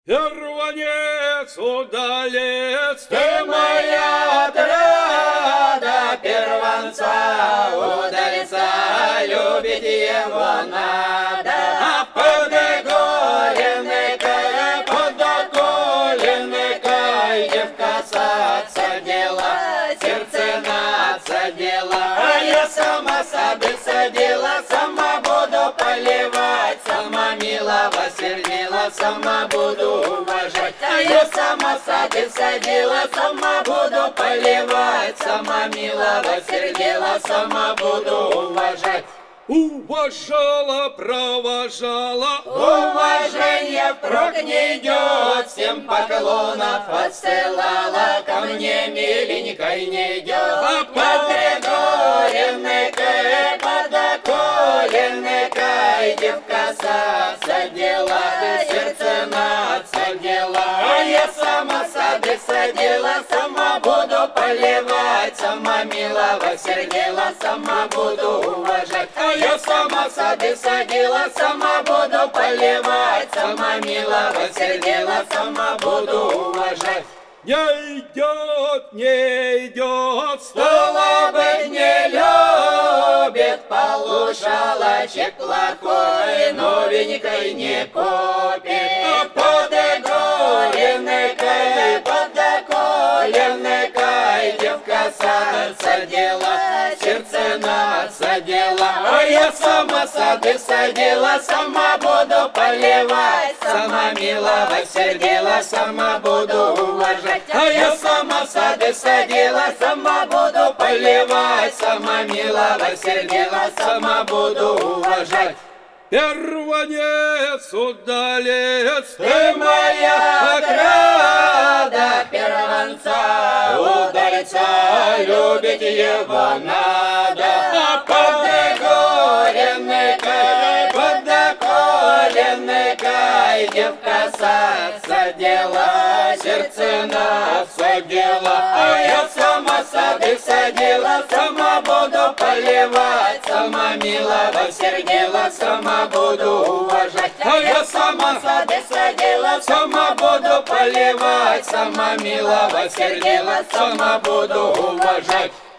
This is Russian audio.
Первенец, удалец, Ты моя отрада, первенца, удальца, любить его надо. А подоколенника, девка садила, сердце надсадила. А я сама сады садила, сама буду поливать, сама милого сердила, сама буду уважать. А я сама сады садила, сама буду поливать, сама милого сердила, сама буду уважать. уважала, провожала, Уважение впрок не идет, всем поклонов отсылала, ко мне миленькой не идет. А под Григоренкой, девка садила, сердце надсадила. А я сама сады садила, сама буду поливать, сама милого сердила, сама буду уважать. А я сама сады садила, сама буду поливать, сама милого сердила, сама буду уважать. не идет, не идет, Стало быть, не любит, полушалочек плохой, новенькой не купит. А под Григоренкой, девка садила, сердце надсадила. А я сама сады садила, сама буду поливать, сама милого сердила, сама буду уважать. А я сама сады садила, сама буду поливать, сама милого сердила, сама буду уважать. первенец, удалец, Ты моя отрада, первенца, удальца, любить его надо. А под Григоренкой, девка садила, сердце надсадила. А я сама сады садила, сама буду поливать, сама милого сердила, сама буду уважать. А я сама сады садила, сама буду поливать, сама милого сердила, сама буду уважать.